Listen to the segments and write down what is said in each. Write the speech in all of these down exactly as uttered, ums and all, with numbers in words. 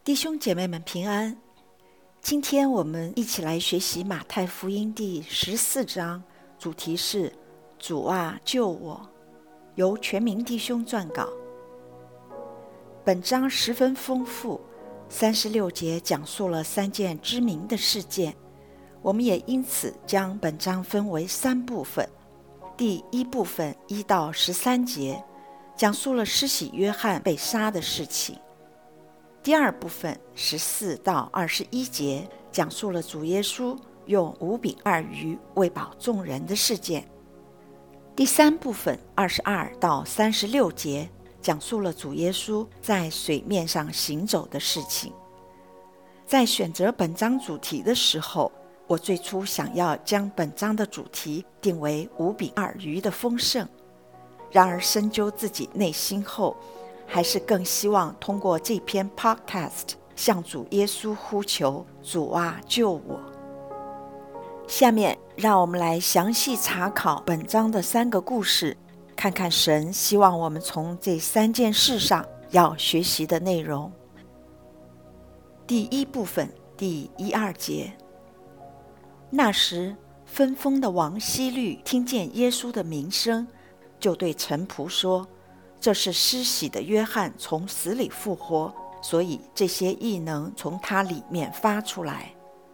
弟兄姐妹们平安，今天我们一起来学习马太福音第十四章，主题是主啊救我，由全民弟兄撰稿。本章十分丰富，三十六节讲述了三件知名的事件，我们也因此将本章分为三部分。第一部分一到十三节讲述了施洗约翰被杀的事情。第二部分十四到二十一节讲述了主耶稣用五饼二鱼喂饱众人的事件。第三部分二十二到三十六节讲述了主耶稣在水面上行走的事情。在选择本章主题的时候，我最初想要将本章的主题定为五饼二鱼的丰盛，然而深究自己内心后，还是更希望通过这篇 podcast 向主耶稣呼求，主啊救我。下面让我们来详细查考本章的三个故事，看看神希望我们从这三件事上要学习的内容。第一部分第一二节，那时分封的王希律听见耶稣的名声，就对臣仆说，这是施洗的约翰从死里复活，所以这些异能从他里面发出来。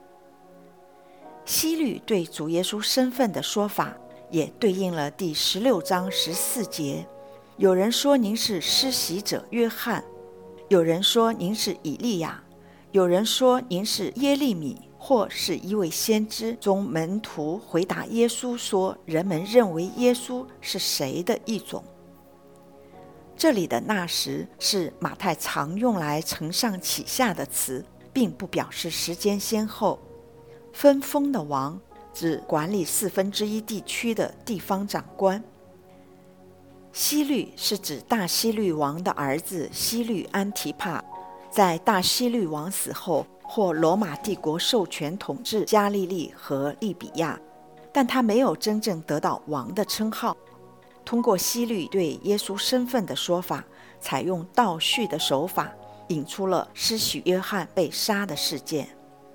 希律对主耶稣身份的说法也对应了第十六章十四节，有人说您是施洗者约翰，有人说您是以利亚，有人说您是耶利米，或是一位先知。中门徒回答耶稣说，人们认为耶稣是谁的一种。这里的那时是马太常用来承上启下的词，并不表示时间先后。分封的王指管理四分之一地区的地方长官。希律是指大希律王的儿子希律安提帕，在大希律王死后获罗马帝国授权统治加利利和利比亚，但他没有真正得到王的称号。通过希律对耶稣身份的说法，采用倒叙的手法，引出了施洗约翰被杀的事件。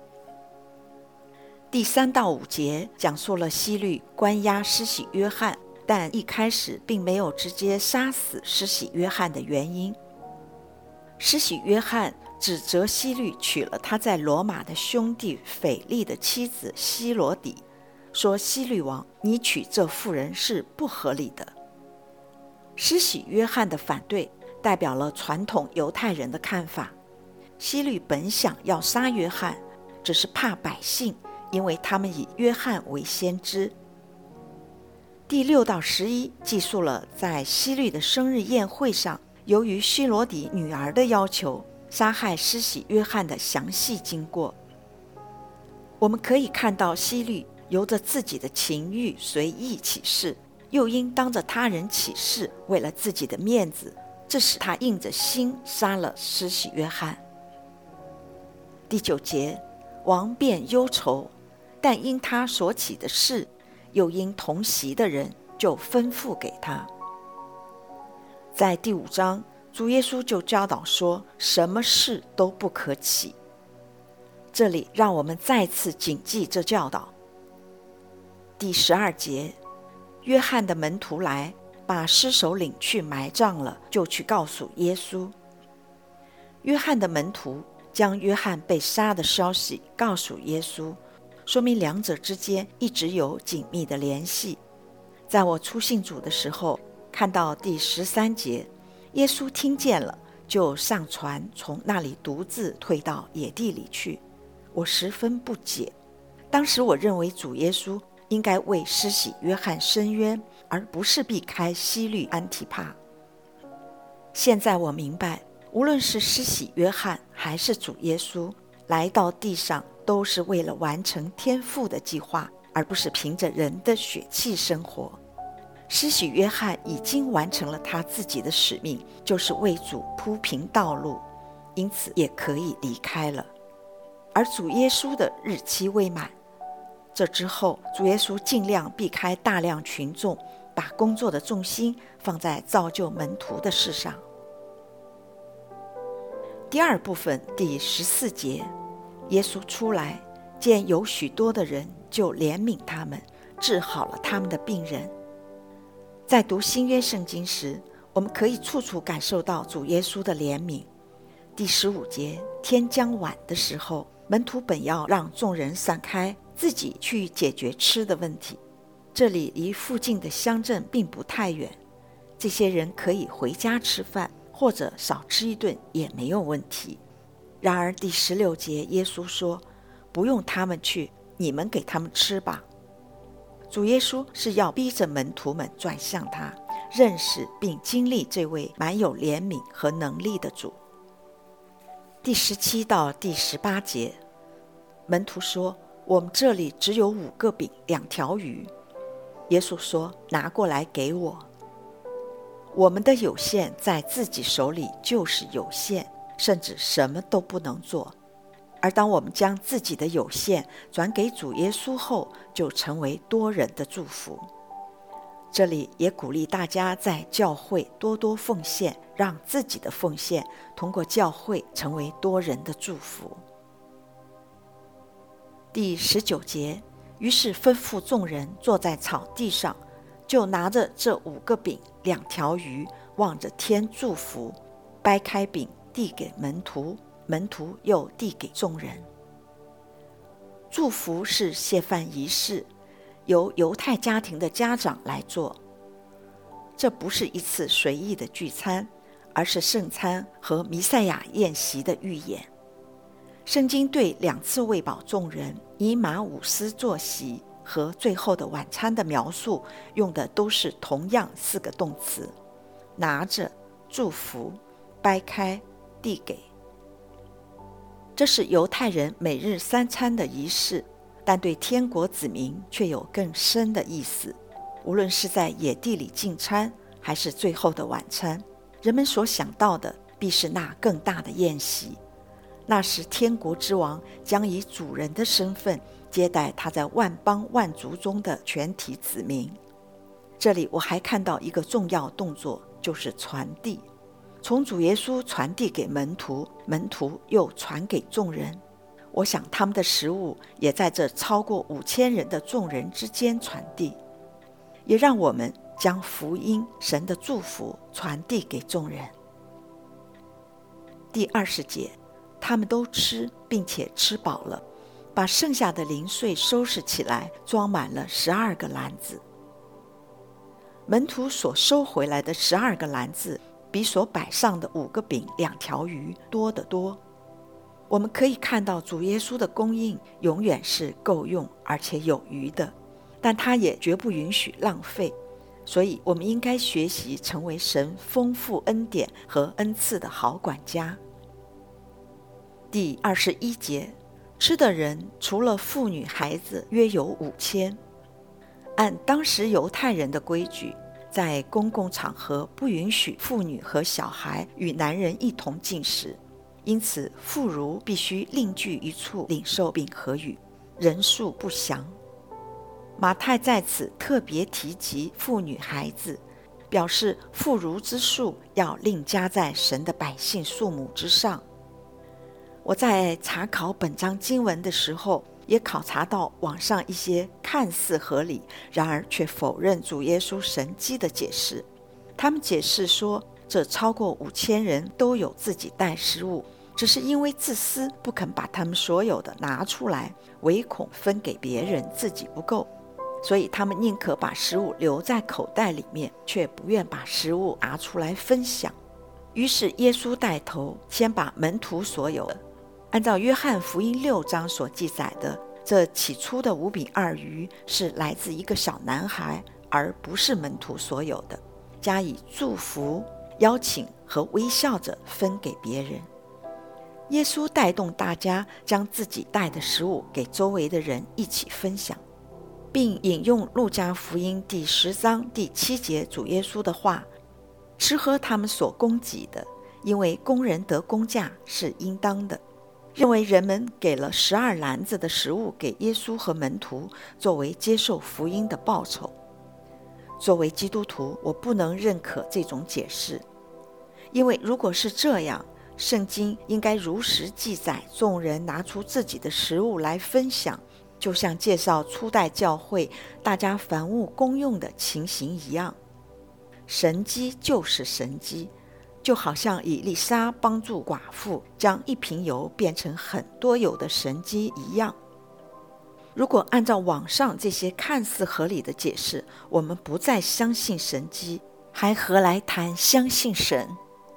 第三到五节讲述了希律关押施洗约翰，但一开始并没有直接杀死施洗约翰的原因。施洗约翰指责希律娶了他在罗马的兄弟腓力的妻子希罗底，说希律王，你娶这妇人是不合理的。施洗约翰的反对代表了传统犹太人的看法。希律本想要杀约翰，只是怕百姓，因为他们以约翰为先知。第六到十一记述了在希律的生日宴会上，由于希罗底女儿的要求，杀害施洗约翰的详细经过。我们可以看到希律由着自己的情欲随意起誓，又因当着他人起誓，为了自己的面子，这使他硬着心杀了施洗约翰。第九节，王便忧愁，但因他所起的事，又因同席的人，就吩咐给他。在第五章，主耶稣就教导说，什么事都不可起。这里让我们再次谨记这教导。第十二节，约翰的门徒来，把尸首领去埋葬了，就去告诉耶稣。约翰的门徒将约翰被杀的消息告诉耶稣，说明两者之间一直有紧密的联系。在我初信主的时候，看到第十三节，耶稣听见了，就上船，从那里独自退到野地里去。我十分不解，当时我认为主耶稣应该为施洗约翰伸冤，而不是避开希律安提帕。现在我明白，无论是施洗约翰还是主耶稣来到地上，都是为了完成天父的计划，而不是凭着人的血气生活。施洗约翰已经完成了他自己的使命，就是为主铺平道路，因此也可以离开了。而主耶稣的日期未满，这之后主耶稣尽量避开大量群众，把工作的重心放在造就门徒的事上。 第二部分第十四节，耶稣出来，见有许多的人，就怜悯他们，治好了他们的病人。在读新约圣经时，我们可以处处感受到主耶稣的怜悯。第十五节，天将晚的时候，门徒本要让众人散开，自己去解决吃的问题。这里离附近的乡镇并不太远，这些人可以回家吃饭，或者少吃一顿也没有问题。然而第十六节，耶稣说，不用他们去，你们给他们吃吧。主耶稣是要逼着门徒们转向他，认识并经历这位满有怜悯和能力的主。第十七到第十八节，门徒说，我们这里只有五个饼两条鱼。耶稣说，拿过来给我。我们的有限在自己手里就是有限，甚至什么都不能做。而当我们将自己的有限转给主耶稣后，就成为多人的祝福。这里也鼓励大家在教会多多奉献，让自己的奉献通过教会成为多人的祝福。第十九节，于是吩咐众人坐在草地上，就拿着这五个饼两条鱼，望着天祝福，掰开饼递给门徒，门徒又递给众人。祝福是谢饭仪式，由犹太家庭的家长来做。这不是一次随意的聚餐，而是圣餐和弥赛亚宴席的预演。圣经对两次喂饱众人、以马五斯坐席和最后的晚餐的描述，用的都是同样四个动词：拿着、祝福、掰开、递给。这是犹太人每日三餐的仪式，但对天国子民却有更深的意思。无论是在野地里进餐，还是最后的晚餐，人们所想到的必是那更大的宴席。那时天国之王将以主人的身份接待他在万邦万族中的全体子民。这里我还看到一个重要动作，就是传递。从主耶稣传递给门徒，门徒又传给众人。我想他们的食物也在这超过五千人的众人之间传递，也让我们将福音、神的祝福传递给众人。第二十节，他们都吃，并且吃饱了，把剩下的零碎收拾起来，装满了十二个篮子。门徒所收回来的十二个篮子，比所摆上的五个饼两条鱼多得多。我们可以看到主耶稣的供应永远是够用而且有余的，但他也绝不允许浪费。所以我们应该学习成为神丰富恩典和恩赐的好管家。第二十一节，吃的人除了妇女孩子约有五千。按当时犹太人的规矩，在公共场合不允许妇女和小孩与男人一同进食，因此妇孺必须另居一处领受饼和鱼，人数不详。马太在此特别提及妇女孩子，表示妇孺之数要另加在神的百姓数目之上。我在查考本章经文的时候，也考察到网上一些看似合理，然而却否认主耶稣神迹的解释。他们解释说，这超过五千人都有自己带食物，只是因为自私，不肯把他们所有的拿出来，唯恐分给别人自己不够，所以他们宁可把食物留在口袋里面，却不愿把食物拿出来分享。于是耶稣带头，先把门徒所有的，按照约翰福音六章所记载的，这起初的五饼二鱼是来自一个小男孩，而不是门徒所有的，加以祝福、邀请和微笑着分给别人。耶稣带动大家将自己带的食物给周围的人一起分享，并引用路加福音第十章第七节主耶稣的话：吃喝他们所供给的，因为工人得工价是应当的。认为人们给了十二篮子的食物给耶稣和门徒，作为接受福音的报酬。作为基督徒，我不能认可这种解释，因为如果是这样， 圣经应该如实记载众人拿出自己的食物来分享，就像介绍初代教会大家凡物公用的情形一样。神迹就是神迹，就好像以利沙帮助寡妇将一瓶油变成很多油的神迹一样。如果按照网上这些看似合理的解释，我们不再相信神迹，还何来谈相信神？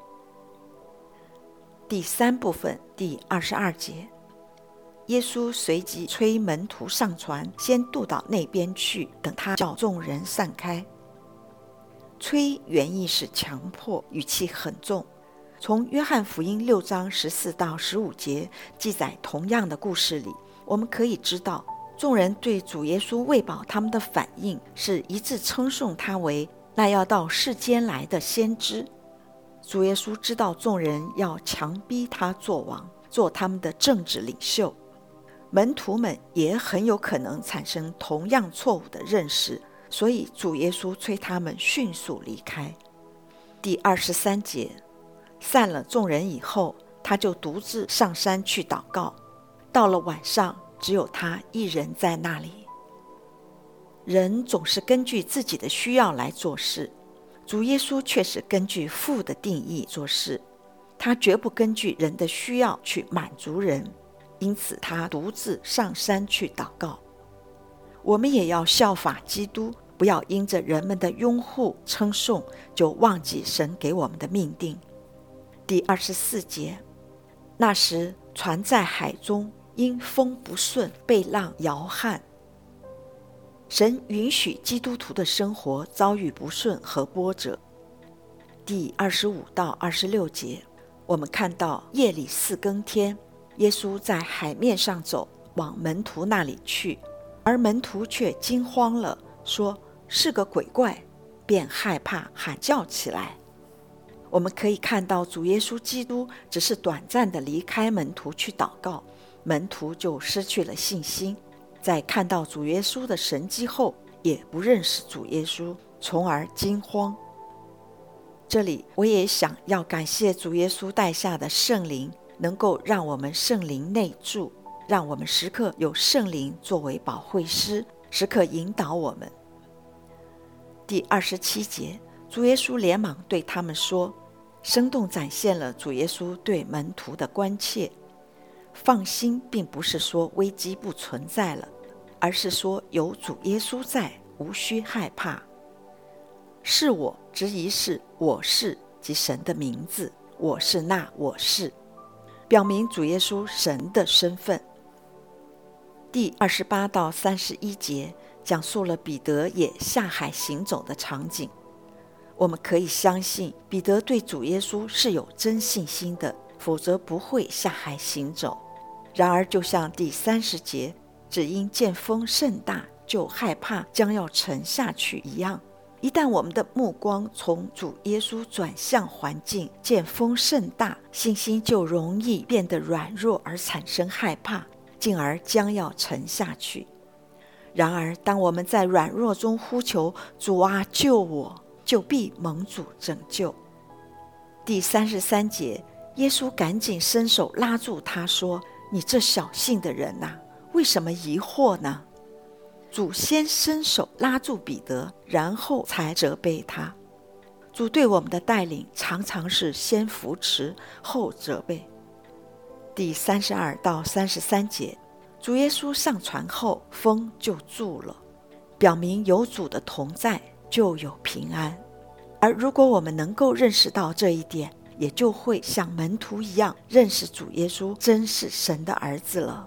第三部分第二十二节，耶稣随即催门徒上船，先渡到那边去，等他叫众人散开。催原意是强迫，语气很重。从约翰福音六章十四到十五节记载同样的故事里，我们可以知道众人对主耶稣喂饱他们的反应是一致称颂他为那要到世间来的先知。主耶稣知道众人要强逼他做王，做他们的政治领袖，门徒们也很有可能产生同样错误的认识，所以主耶稣催他们迅速离开。第二十三节，散了众人以后，他就独自上山去祷告。到了晚上，只有他一人在那里。人总是根据自己的需要来做事，主耶稣却是根据父的定义做事，他绝不根据人的需要去满足人，因此他独自上山去祷告。我们也要效法基督，不要因着人们的拥护称颂，就忘记神给我们的命定。第二十四节，那时船在海中，因风不顺，被浪摇撼。神允许基督徒的生活遭遇不顺和波折。第二十五到二十六节，我们看到夜里四更天，耶稣在海面上走，往门徒那里去，而门徒却惊慌了，说是个鬼怪，便害怕喊叫起来。我们可以看到主耶稣基督只是短暂地离开门徒去祷告，门徒就失去了信心，在看到主耶稣的神迹后，也不认识主耶稣，从而惊慌。这里我也想要感谢主耶稣带下的圣灵，能够让我们圣灵内住，让我们时刻有圣灵作为保惠师，时刻引导我们。第二十七节，主耶稣连忙对他们说，生动展现了主耶稣对门徒的关切。放心并不是说危机不存在了，而是说有主耶稣在，无需害怕。是我之一是我是即神的名字，我是那我是，表明主耶稣神的身份。第二十八到三十一节讲述了彼得也下海行走的场景。我们可以相信彼得对主耶稣是有真信心的，否则不会下海行走。然而就像第三十节，只因见风甚大，就害怕将要沉下去一样，一旦我们的目光从主耶稣转向环境，见风甚大，信心就容易变得软弱而产生害怕，进而将要沉下去。然而当我们在软弱中呼求主啊救我，就必蒙主拯救。第三十三节，耶稣赶紧伸手拉住他说，你这小信的人啊，为什么疑惑呢？主先伸手拉住彼得，然后才责备他。主对我们的带领常常是先扶持后责备。第三十二到三十三节，主耶稣上船后，风就住了，表明有主的同在就有平安。而如果我们能够认识到这一点，也就会像门徒一样认识主耶稣真是神的儿子了。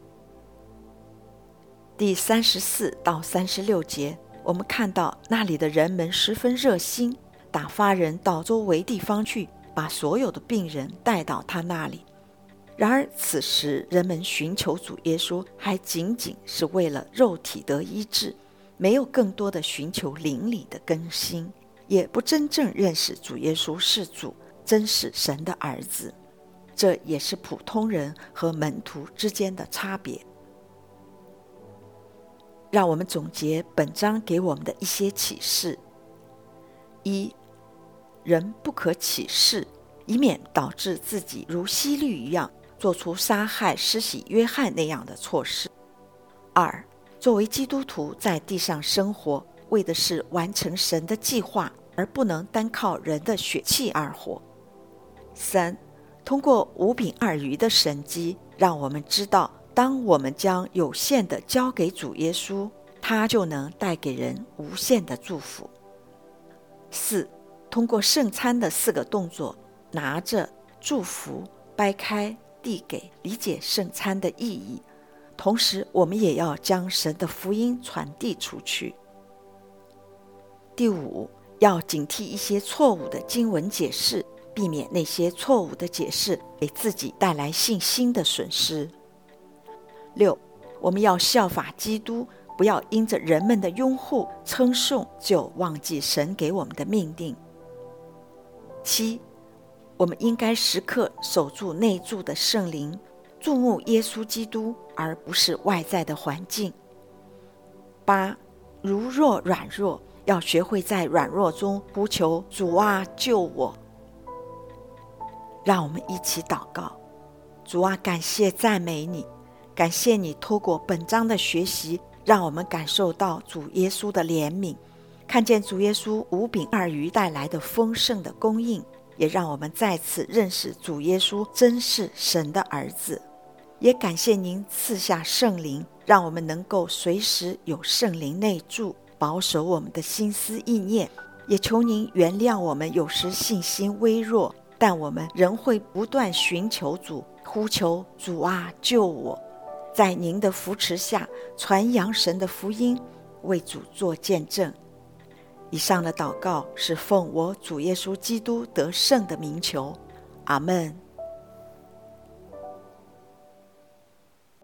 第三十四到三十六节，我们看到那里的人们十分热心，打发人到周围地方去，把所有的病人带到他那里。然而此时人们寻求主耶稣，还仅仅是为了肉体得医治，没有更多的寻求灵里的更新，也不真正认识主耶稣是主，真是神的儿子。这也是普通人和门徒之间的差别。让我们总结本章给我们的一些启示。一，人不可起誓， 以免导致自己如希律一样做出杀害施洗约翰那样的错事。二，作为基督徒在地上生活，为的是完成神的计划，而不能单靠人的血气而活。三，通过五饼二鱼的神迹，让我们知道，当我们将有限的交给主耶稣，他就能带给人无限的祝福。四，通过圣餐的四个动作，拿着、祝福、掰开、递给，理解圣餐的意义。同时，我们也要将神的福音传递出去。第五，要警惕一些错误的经文解释，避免那些错误的解释给自己带来信心的损失。六，我们要效法基督，不要因着人们的拥护称颂就忘记神给我们的命令。七，我们应该时刻守住内住的圣灵，注目耶稣基督，而不是外在的环境。八，如若软弱，要学会在软弱中呼求主啊，救我。让我们一起祷告。主啊，感谢赞美你，感谢你透过本章的学习，让我们感受到主耶稣的怜悯，看见主耶稣五饼二鱼带来的丰盛的供应，也让我们再次认识主耶稣真是神的儿子。也感谢您赐下圣灵，让我们能够随时有圣灵内住，保守我们的心思意念。也求您原谅我们有时信心微弱，但我们仍会不断寻求主，呼求主啊，救我。在您的扶持下，传扬神的福音，为主做见证。以上的祷告是奉我主耶稣基督得胜的名求，阿们。